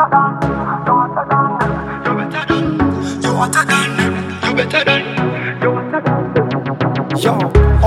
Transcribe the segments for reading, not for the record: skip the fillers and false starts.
Yo,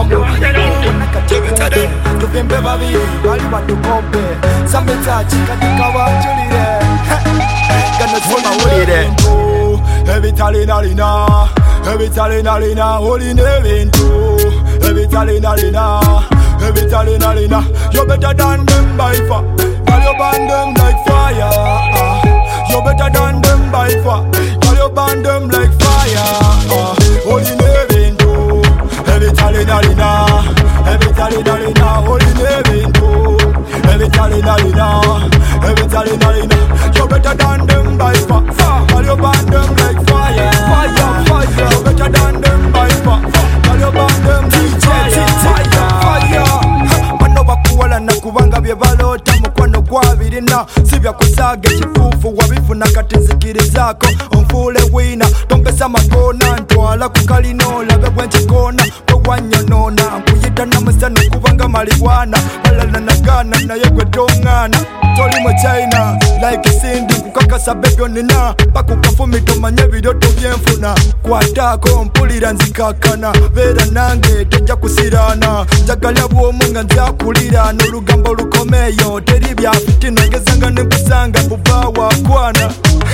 tuvimbe babiri bali badukope sametachi katika wajulire gano simawulire ebitalinalina ebitalinalina oline ebintu ebitalinalina ebitalinalina. You better than them by far, call you burn them like fire. You better than them by far, call you burn them like fire. Oline ebintu ebitalinalina ebitalinalina oline ebintu ebitalinalina ebitalinalina. You better than them by far, call you burn them like fire. Fire, fire. You better than them by far, call you burn them like fire. Fire. Bano bakuwala nakubanga bye balota mukwano gwabirina sibya kusaga ekifuufu wabifuna kati nzikirizaako onfuule wina tompesa magona ntwala ku kalina olabe bwenkikoona bwewannyonoona nkuyita namusano kubanga malibwana balala nagana naye gwe toŋŋaana toli mu China like Cindy nkukakasa bebyo nina bakukafumi tomanye ebiroto byenfuna kwataako mpulira nzikakana beera nange tojja kusiraana njagala bwomu nga nzakulira n'olugambo lukomeeyo teri byafitina ngezanga nekusanga buba wakwana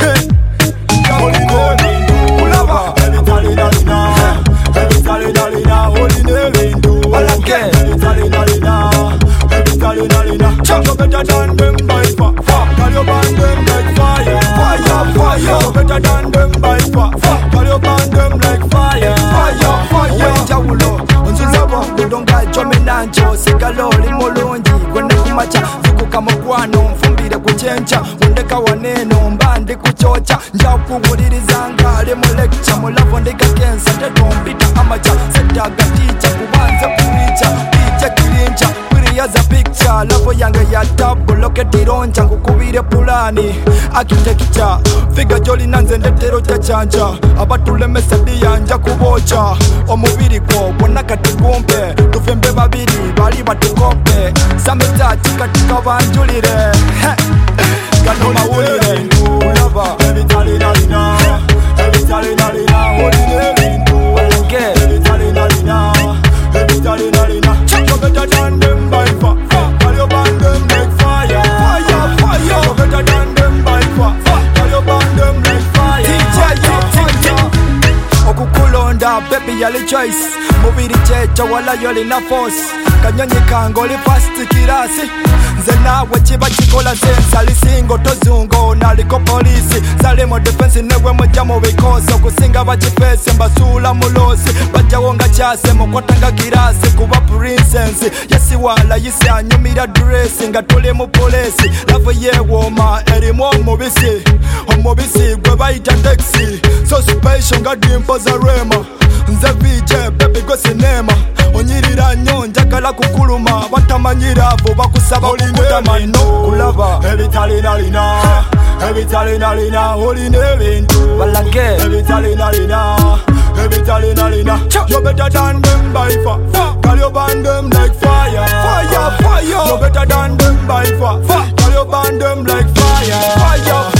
kulaba ebitalinalina ebitalinalina oline ebintu ebitalinalina ebitalinalina. You better than them by far, call you burn them like fire. Fire, fire. You better than them by far, call you burn them like fire. Fire, fire. Wenjawulo onzulabo budonga jome nanjo sigalo limulungi gwene kumacha fukuka mukwano nfumbire kuchencha wondeka waneno mbandi kuchocha njakubulirizanga ali mu lecture mulavo ndikakensa tedompita amacha setaga ticha kubanza kulicha picha kilincha yaza picture lavo yange ya tabu loketironja nkukubire pulani architecture figa joli nanze ndetero chachanja abatulemesa diyanja kubocha omubiri gwo gwonna katigumpe tuvembe babiri bali batukope sametachi katika banjulire gano mawulire kulaba ebitalinalina ebitalinalina oline ebintu ebitalinalina ebitalinalina. You better than them by far, call you burn them like fire. Fire, fire. You better than them by far, call you burn them like fire. Fire. Okukulonda baby yali choice mubiri checha wala yoli na force kanyonyi kangoli fast kirasi nze nawe kiba kikola sensa lisingo tozungo naliko polisi zalimo defense newe mujja mu bikoso okusinga bakifeese mbasuula mulosi bajjawo nga kyase mukwatanga girasi kuba princess yesiwala yisi anyumira dresi nga tuli mu polisi lavu yewooma erimu omubisi gwe bayita taxi so special nga dimpo za rema nze VJ baby go cinema onyirira nnyo njagala kukuluma batamanyira abo bakusaba okutamano kulaba ebitalinalina ebitalinalina oline ebintu ebitalinalina ebitalinalina. You better than them by far, call you burn them like fire. Fire, fire. You better than them by far, call you burn them like fire. Fire,